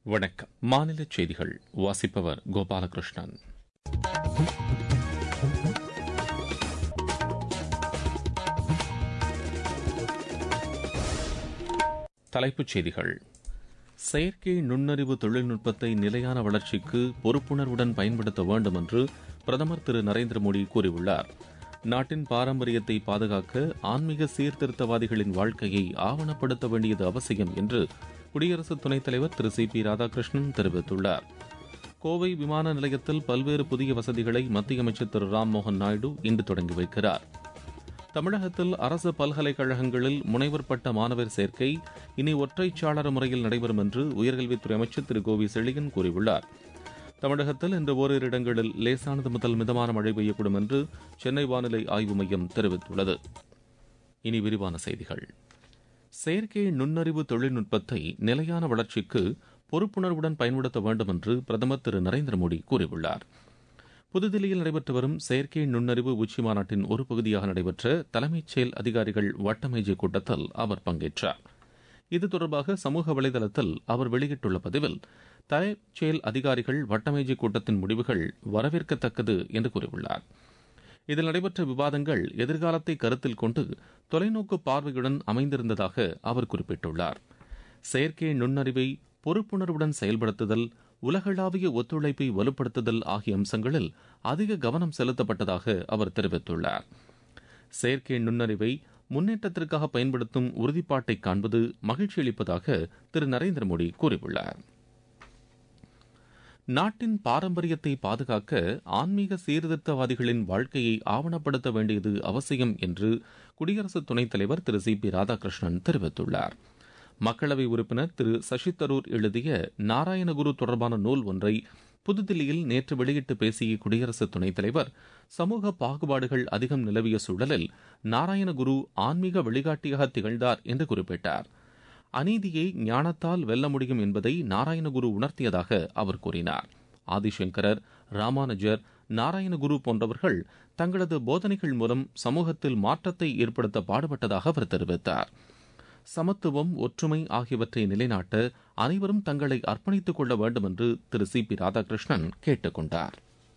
வணக்கம். மாநில செய்திகள் வாசிப்பவர் கோபாலகிருஷ்ணன். தலைப்புச் செய்திகள். செயற்கை நுண்ணறிவு தொழில்நுட்பத்தை நிலையான வளர்ச்சிக்கு பொறுப்புணர்வுடன் பயன்படுத்த வேண்டும் என்று பிரதமர் திரு நரேந்திர மோடி கூறியுள்ளார். நாட்டின் பாரம்பரியத்தை பாதுகாக்க ஆன்மீக சீர்திருத்தவாதிகளின் வாழ்க்கையை ஆவணப்படுத்த வேண்டியது அவசியம் என்று குடியரசு துணைத் தலைவர் திரு சி பி ராதாகிருஷ்ணன் தெரிவித்துள்ளார். கோவை விமான நிலையத்தில் பல்வேறு புதிய வசதிகளை மத்திய அமைச்சர் திரு ராம்மோகன் நாயுடு இன்று தொடங்கி வைக்கிறார். தமிழகத்தில் அரசு பல்கலைக்கழகங்களில் முனைவர் பட்ட மாணவர் சேர்க்கை இனி ஒற்றைச்சாளர முறையில் நடைபெறும் என்று உயர்கல்வித்துறை அமைச்சர் திரு கோவி செழியன் கூறியுள்ளார். தமிழகத்தில் இன்று ஓரிரு இடங்களில் லேசானது முதல் மிதமான மழை பெய்யக்கூடும் என்று சென்னை வானிலை ஆய்வு மையம் தெரிவித்துள்ளது. இனி விரிவான செய்திகள். செயற்கை நுண்ணறிவு தொழில்நுட்பத்தை நிலையான வளர்ச்சிக்கு பொறுப்புணர்வுடன் பயன்படுத்த வேண்டும் என்று பிரதமர் திரு நரேந்திர மோடி கூறியுள்ளார். புதுதில்லியில் நடைபெற்று வரும் செயற்கை நுண்ணறிவு உச்சி மாநாட்டின் ஒரு பகுதியாக நடைபெற்ற தலைமைச் செயல் அதிகாரிகள் வட்டமேஜை கூட்டத்தில் அவர் பங்கேற்றார். இது தொடர்பாக சமூக வலைதளத்தில் அவர் வெளியிட்டுள்ள பதிவில், தலைமைச் செயல் அதிகாரிகள் வட்டமேஜை கூட்டத்தின் முடிவுகள் வரவேற்கத்தக்கது என்று கூறியுள்ளார். இதில் நடைபெற்ற விவாதங்கள் எதிர்காலத்தை கருத்தில் கொண்டு தொலைநோக்கு பார்வையுடன் அமைந்திருந்ததாக அவர் குறிப்பிட்டுள்ளார். செயற்கை நுண்ணறிவை பொறுப்புணர்வுடன் செயல்படுத்துதல், உலகளாவிய ஒத்துழைப்பை வலுப்படுத்துதல் ஆகிய அம்சங்களில் அதிக கவனம் செலுத்தப்பட்டதாக அவர் தெரிவித்துள்ளார். செயற்கை நுண்ணறிவை முன்னேற்றத்திற்காக பயன்படுத்தும் உறுதிப்பாட்டை காண்பது மகிழ்ச்சி அளிப்பதாக திரு நரேந்திர மோடி கூறியுள்ளார். நாட்டின் பாரம்பரியத்தை பாதுகாக்க ஆன்மீக சீர்திருத்தவாதிகளின் வாழ்க்கையை ஆவணப்படுத்த வேண்டியது அவசியம் என்று குடியரசு துணைத் தலைவர் திரு சி பி ராதாகிருஷ்ணன் தெரிவித்துள்ளார். மக்களவை உறுப்பினர் திரு சசி தரூர் எழுதிய நாராயணகுரு தொடர்பான நூல் ஒன்றை புதுதில்லியில் நேற்று வெளியிட்டு பேசிய குடியரசு துணைத் தலைவர், சமூக பாகுபாடுகள் அதிகம் நிலவிய சூழலில் நாராயணகுரு ஆன்மீக வழிகாட்டியாக திகழ்ந்தார் என்று குறிப்பிட்டார். அநீதியை ஞானத்தால் வெல்ல முடியும் என்பதை நாராயணகுரு உணர்த்தியதாக அவர் கூறினார். ஆதிசங்கரர், ராமானுஜர், நாராயணகுரு போன்றவர்கள் தங்களது போதனைகள் மூலம் சமூகத்தில் மாற்றத்தை ஏற்படுத்த பாடுபட்டதாக அவர் தெரிவித்தார். சமத்துவம், ஒற்றுமை ஆகியவற்றை நிலைநாட்ட அனைவரும் தங்களை அர்ப்பணித்துக் கொள்ள வேண்டும் என்று திரு சி பி ராதாகிருஷ்ணன் கேட்டுக் கொண்டார்.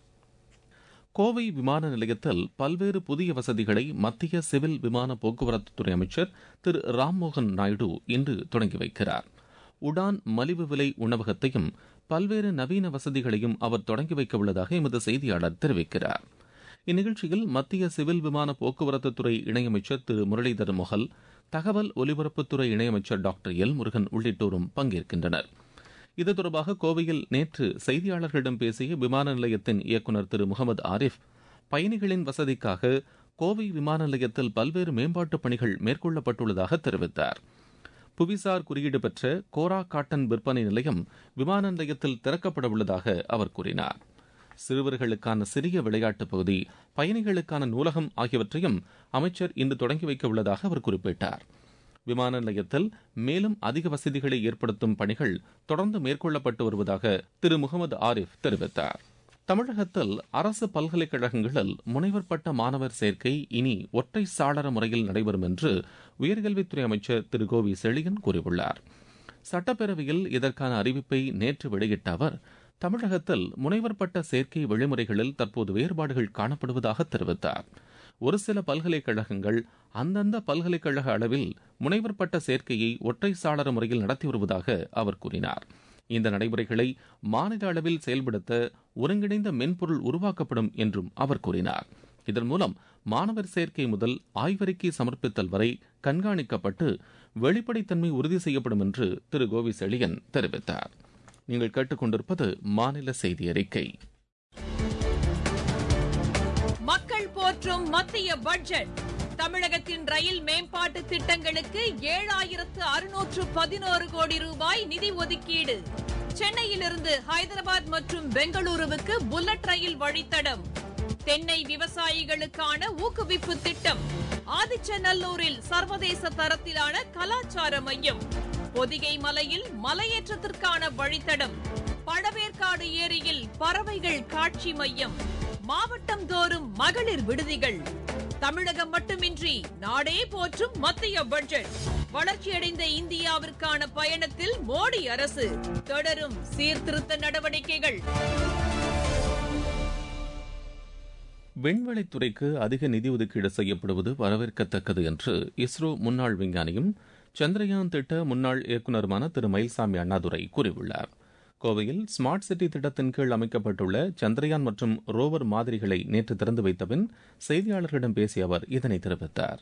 கோவை விமான நிலையத்தில் பல்வேறு புதிய வசதிகளை மத்திய சிவில் விமான போக்குவரத்துத்துறை அமைச்சர் திரு ராம்மோகன் நாயுடு இன்று தொடங்கி வைக்கிறார். உடான் மலிவு விலை உணவகத்தையும் பல்வேறு நவீன வசதிகளையும் அவர் தொடங்கி வைக்க உள்ளதாக எமது செய்தியாளர் தெரிவிக்கிறார். இந்நிகழ்ச்சியில் மத்திய சிவில் விமான போக்குவரத்துத்துறை இணையமைச்சர் திரு முரளிதர் மொஹல், தகவல் ஒலிபரப்புத்துறை இணையமைச்சர் டாக்டர் எல் முருகன் உள்ளிட்டோரும் பங்கேற்கின்றனர். இது தொடர்பாக கோவையில் நேற்று செய்தியாளர்களிடம் பேசிய விமான நிலையத்தின் இயக்குநர் திரு முகமது ஆரிஃப், பயணிகளின் வசதிக்காக கோவை விமான நிலையத்தில் பல்வேறு மேம்பாட்டுப் பணிகள் மேற்கொள்ளப்பட்டுள்ளதாக தெரிவித்தார். புவிசார் குறியீடு பெற்ற கோரா காட்டன் விற்பனை நிலையம் விமான நிலையத்தில் திறக்கப்பட உள்ளதாக அவர் கூறினார். சிறுவர்களுக்கான சிறிய விளையாட்டுப் பகுதி, பயணிகளுக்கான நூலகம் ஆகியவற்றையும் அமைச்சர் இன்று தொடங்கி வைக்க உள்ளதாக அவர் குறிப்பிட்டார். விமான நிலையத்தில் மேலும் அதிக வசதிகளை ஏற்படுத்தும் பணிகள் தொடர்ந்து மேற்கொள்ளப்பட்டு வருவதாக திரு முகமது ஆரிஃப் தெரிவித்தார். தமிழகத்தில் அரசு பல்கலைக்கழகங்களில் முனைவர் பட்ட மாணவர் சேர்க்கை இனி ஒற்றை சாளர முறையில் நடைபெறும் என்று உயர்கல்வித்துறை அமைச்சர் திரு கோவி செழியன் கூறியுள்ளார். சட்டப்பேரவையில் இதற்கான அறிவிப்பை நேற்று வெளியிட்ட அவர், தமிழகத்தில் முனைவர் பட்ட சேர்க்கை வழிமுறைகளில் தற்போது வேறுபாடுகள் காணப்படுவதாக தெரிவித்தார். ஒரு சில பல்கலைக்கழகங்கள் அந்தந்த பல்கலைக்கழக அளவில் முனைவர் பட்ட சேர்க்கையை ஒற்றை சாளர முறையில் நடத்தி வருவதாக அவர் கூறினார். இந்த நடைமுறைகளை மாநில அளவில் செயல்படுத்த ஒருங்கிணைந்த மென்பொருள் உருவாக்கப்படும் என்றும் அவர் கூறினார். இதன் மூலம் மாணவர் சேர்க்கை முதல் ஆய்வறிக்கை சமர்ப்பித்தல் வரை கண்காணிக்கப்பட்டு வெளிப்படைத்தன்மை உறுதி செய்யப்படும் என்று திரு கோவி செழியன் தெரிவித்தார். நீங்கள் கேட்டுக்கொண்டிருப்பது மாநில செய்தி அறிக்கை. மக்கள் போற்றும் மத்திய பட்ஜெட். தமிழகத்தின் ரயில் மேம்பாட்டு திட்டங்களுக்கு 7611 கோடி ரூபாய் நிதி ஒதுக்கீடு. சென்னையிலிருந்து ஹைதராபாத் மற்றும் பெங்களூருவுக்கு புல்லட் ரயில் வழித்தடம். தென்னை விவசாயிகளுக்கான ஊக்குவிப்பு திட்டம். ஆதிச்சநல்லூரில் சர்வதேச தரத்திலான கலாச்சார மையம். பொதிகை மலையில் மலையேற்றத்திற்கான வழித்தடம். பழவேற்காடு ஏரியில் பறவைகள் காட்சி மையம். மாவட்டம் தோறும் மகளிர் விடுதிகள். தமிழகம் மட்டுமின்றி நாடே போற்றும் மத்திய பட்ஜெட். வளர்ச்சியடைந்த இந்தியாவிற்கான பயணத்தில் மோடி அரசு. தொடரும் சீர்திருத்த நடவடிக்கைகள். விண்வெளித்துறைக்கு அதிக நிதி ஒதுக்கீடு செய்யப்படுவது வரவேற்கத்தக்கது என்று இஸ்ரோ முன்னாள் விஞ்ஞானியும் சந்திரயான் திட்ட முன்னாள் இயக்குநருமான திரு மயில்சாமி அண்ணாதுரை கூறியுள்ளார். கோவையில் ஸ்மார்ட் சிட்டி திட்டத்தின் கீழ் அமைக்கப்பட்டுள்ள சந்திரயான் மற்றும் ரோவர் மாதிரிகளை நேற்று திறந்து வைத்த பின் செய்தியாளர்களிடம் பேசிய அவர் இதனை தெரிவித்தார்.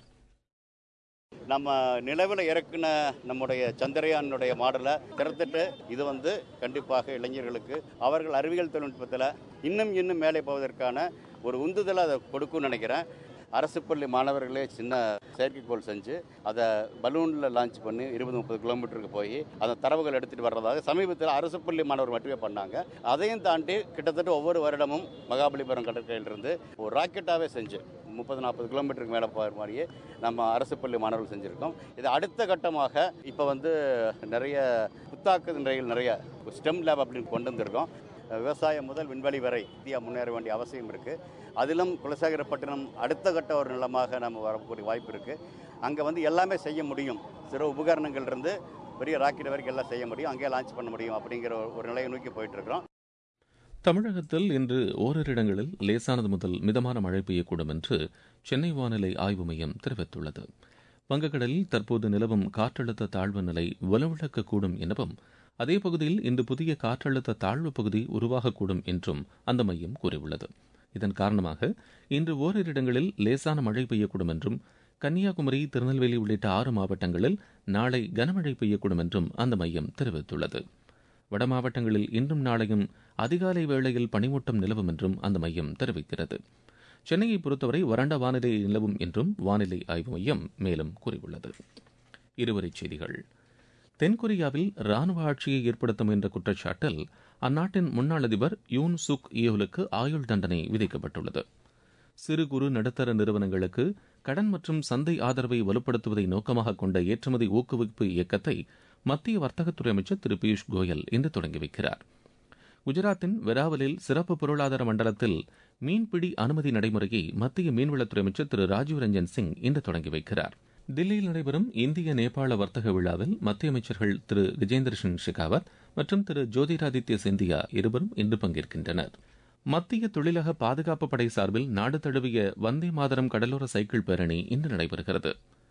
நம்ம நிலவில் இறக்குன நம்முடைய சந்திரயானுடைய மாடலை திறந்துட்டு இது கண்டிப்பாக இளைஞர்களுக்கு அவர்கள் அறிவியல் தொழில்நுட்பத்தில் இன்னும் மேலே போவதற்கான ஒரு உந்துதலை அதை கொடுக்கும்னு நினைக்கிறேன். அரசு பள்ளி மாணவர்களே சின்ன செயற்கைக்கோள் செஞ்சு அதை பலூனில் லான்ச் பண்ணி 20-30 கிலோமீட்டருக்கு போய் அந்த தரவுகள் எடுத்துகிட்டு வர்றதாக சமீபத்தில் அரசு பள்ளி மாணவர் மட்டுமே பண்ணாங்க. அதையும் தாண்டி கிட்டத்தட்ட ஒவ்வொரு வருடமும் மகாபலிபுரம் கடற்கரையிலிருந்து ஒரு ராக்கெட்டாகவே செஞ்சு 30-40 கிலோமீட்டருக்கு மேலே போகிற மாதிரியே நம்ம அரசு பள்ளி மாணவர்கள் செஞ்சுருக்கோம். இது அடுத்த கட்டமாக இப்போ நிறைய புத்தாக்க நிலையில் நிறைய ஸ்டெம் லேப் அப்படின்னு கொண்டு வந்திருக்கோம். விவசாயம் முதல் விண்வெளி வரை இந்தியா முன்னேற வேண்டிய அவசியம் இருக்குது. அதிலும் குலசேகரப்பட்டினம் அடுத்த கட்ட ஒரு நிலமாக நம்ம வரக்கூடிய வாய்ப்பு இருக்குது. அங்கே எல்லாமே செய்ய முடியும். சிறு உபகரணங்கள் இருந்து பெரிய ராக்கெட் வரைக்கும் எல்லாம் செய்ய முடியும், அங்கேயே லான்ச் பண்ண முடியும் அப்படிங்கிற ஒரு நிலையை நோக்கி போயிட்டு இருக்கிறோம். தமிழகத்தில் இன்று ஓரிரு இடங்களில் லேசானது முதல் மிதமான மழை பெய்யக்கூடும் என்று சென்னை வானிலை ஆய்வு மையம் தெரிவித்துள்ளது. வங்கக்கடலில் தற்போது நிலவும் காற்றழுத்த தாழ்வு நிலை வலுவிழக்கக்கூடும் எனவும் அதே பகுதியில் இன்று புதிய காற்றழுத்த தாழ்வு பகுதி உருவாகக்கூடும் என்றும் அந்த மையம் கூறியுள்ளது. இதன் காரணமாக இன்று ஓரிரு இடங்களில் லேசான மழை பெய்யக்கூடும் என்றும் கன்னியாகுமரி, திருநெல்வேலி உள்ளிட்ட 6 மாவட்டங்களில் நாளை கனமழை பெய்யக்கூடும் என்றும் அந்த மையம் தெரிவித்துள்ளது. வட மாவட்டங்களில் இன்றும் நாளையும் அதிகாலை வேளையில் பனிமூட்டம் நிலவும் என்றும் அந்த மையம் தெரிவிக்கிறது. சென்னையை பொறுத்தவரை வறண்ட வானிலை நிலவும் என்றும் வானிலை ஆய்வு மையம் மேலும் கூறியுள்ளது. இருவரிச் செய்திகள். தென்கொரியாவில் ராணுவ ஆட்சியை ஏற்படுத்த முயன்ற குற்றச்சாட்டில் அந்நாட்டின் முன்னாள் அதிபர் யூன் சுக் ஈயோலுக்கு ஆயுள் தண்டனை விதிக்கப்பட்டுள்ளது. சிறு குறு நடுத்தர நிறுவனங்களுக்கு கடன் மற்றும் சந்தை ஆதரவை வலுப்படுத்துவதை நோக்கமாக கொண்ட ஏற்றுமதி ஊக்குவிப்பு இயக்கத்தை மத்திய வர்த்தகத்துறை அமைச்சர் திரு பியூஷ் கோயல் இன்று தொடங்கி வைக்கிறார். குஜராத்தின் வெராவலில் சிறப்பு பொருளாதார மண்டலத்தில் மீன்பிடி அனுமதி நடைமுறையை மத்திய மீன்வளத்துறை அமைச்சர் திரு ராஜீவ் ரஞ்சன் சிங் இன்று தொடங்கி வைக்கிறார். தில்லியில் நடைபெறும் இந்திய நேபாள வர்த்தக விழாவில் மத்திய அமைச்சர்கள் திரு கஜேந்திர சிங் ஷெகாவத் மற்றும் திரு ஜோதிராதித்ய சிந்தியா இருவரும் இன்று பங்கேற்கின்றனர். மத்திய தொழிலக பாதுகாப்பு படை சார்பில் நாடு தழுவிய வந்தே மாதரம் கடலோர சைக்கிள் பேரணி இன்று நடைபெறுகிறது.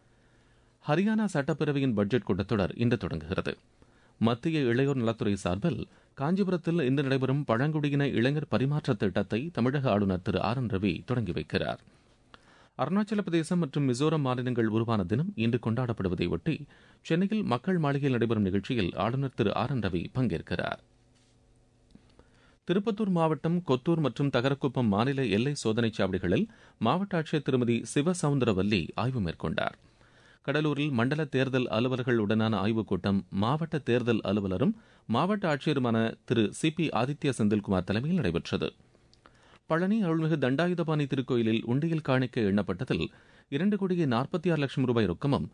ஹரியானா சட்டப்பேரவையின் பட்ஜெட் கூட்டத்தொடர் இன்று தொடங்குகிறது. மத்திய இளையோர் நலத்துறை சார்பில் காஞ்சிபுரத்தில் இன்று நடைபெறும் பழங்குடியின இளைஞர் பரிமாற்ற திட்டத்தை தமிழக ஆளுநர் திரு ஆர் என் ரவி தொடங்கி வைக்கிறார். அருணாச்சல பிரதேசம் மற்றும் மிசோரம் மாநிலங்கள் உருவான தினம் இன்று கொண்டாடப்படுவதை ஒட்டி சென்னையில் மக்கள் மாளிகையில் நடைபெறும் நிகழ்ச்சியில் ஆளுநர் திரு ஆர் என் ரவி பங்கேற்கிறார். திருப்பத்தூர் மாவட்டம் கொத்தூர் மற்றும் தகரக்குப்பம் மாநில எல்லை சோதனைச் சாவடிகளில் மாவட்ட ஆட்சியர் திருமதி சிவசவுந்தரவல்லி ஆய்வு மேற்கொண்டார். கடலூரில் மண்டல தேர்தல் அலுவலர்களுடனான ஆய்வுக் கூட்டம் மாவட்ட தேர்தல் அலுவலரும் மாவட்ட ஆட்சியருமான திரு சி பி ஆதித்ய செந்தில்குமார் தலைமையில் நடைபெற்றது. பழனி அருள்மிகு தண்டாயுதபாணி திருக்கோயிலில் உண்டியல் காணிக்கை எண்ணப்பட்டதில் 2,46,00,000 ரூபாய் ரொக்கமும்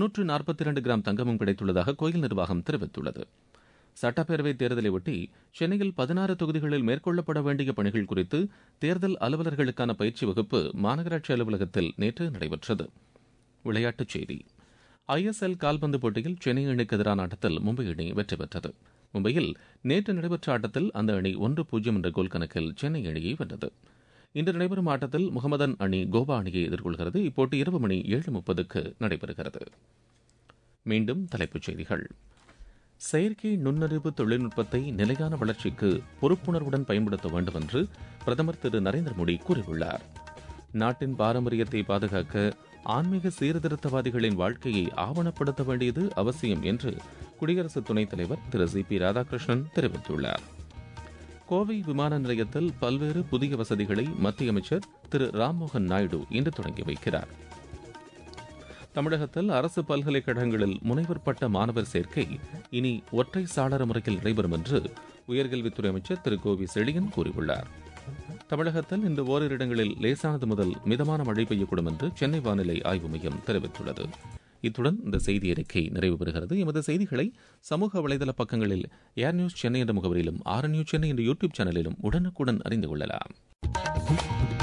342 கிராம் தங்கமும் கிடைத்துள்ளதாக கோயில் நிர்வாகம் தெரிவித்துள்ளது. சட்டப்பேரவைத் தேர்தலை ஒட்டி சென்னையில் 16 தொகுதிகளில் மேற்கொள்ளப்பட வேண்டிய பணிகள் குறித்து தேர்தல் அலுவலர்களுக்கான பயிற்சி வகுப்பு மாநகராட்சி அலுவலகத்தில் நேற்று நடைபெற்றது. விளையாட்டுச் செய்தி. ISL கால்பந்து போட்டியில் சென்னை அணிக்கு எதிரான ஆட்டத்தில் மும்பை அணி வெற்றி பெற்றது. மும்பையில் நேற்று நடைபெற்ற ஆட்டத்தில் அந்த அணி 1-0 என்ற கோல் கணக்கில் சென்னை அணியை வென்றது. இன்று நடைபெறும் ஆட்டத்தில் முகமதன் அணி கோவா அணியை எதிர்கொள்கிறது. இப்போட்டி இரவு மணி 7:30 நடைபெறுகிறது. மீண்டும் தலைப்புச் செய்திகள். செயற்கை நுண்ணறிவு தொழில்நுட்பத்தை நிலையான வளர்ச்சிக்கு பொறுப்புணர்வுடன் பயன்படுத்த வேண்டும் என்று பிரதமர் திரு நரேந்திர மோடி கூறியுள்ளார். நாட்டின் பாரம்பரியத்தை பாதுகாக்க ஆன்மீக சீர்திருத்தவாதிகளின் வாழ்க்கையை ஆவணப்படுத்த வேண்டியது அவசியம் என்று குடியரசு துணைத் தலைவர் திரு சி பி ராதாகிருஷ்ணன் தெரிவித்துள்ளார். கோவை விமான நிலையத்தில் பல்வேறு புதிய வசதிகளை மத்திய அமைச்சர் திரு ராம்மோகன் நாயுடு இன்று தொடங்கி வைக்கிறார். தமிழகத்தில் அரசு பல்கலைக்கழகங்களில் முனைவர் பட்ட மாணவர் சேர்க்கை இனி ஒற்றை சாளர முறையில் நடைபெறும் என்று உயர்கல்வித்துறை அமைச்சர் திரு கோவி செழியன் கூறியுள்ளார். தமிழகத்தில் இன்று ஓரிரு இடங்களில் லேசானது முதல் மிதமான மழை பெய்யக்கூடும் என்று சென்னை வானிலை ஆய்வு மையம் தெரிவித்துள்ளது. இத்துடன் இந்த செய்தி அறிக்கை நிறைவு பெறுகிறது. எமது செய்திகளை சமூக வலைதள பக்கங்களில் ஏர் நியூஸ் சென்னை என்ற முகவரியிலும், ஆர் நியூஸ் சென்னை என்ற யூடியூப் சேனலிலும் உடனுக்குடன் அறிந்து கொள்ளலாம்.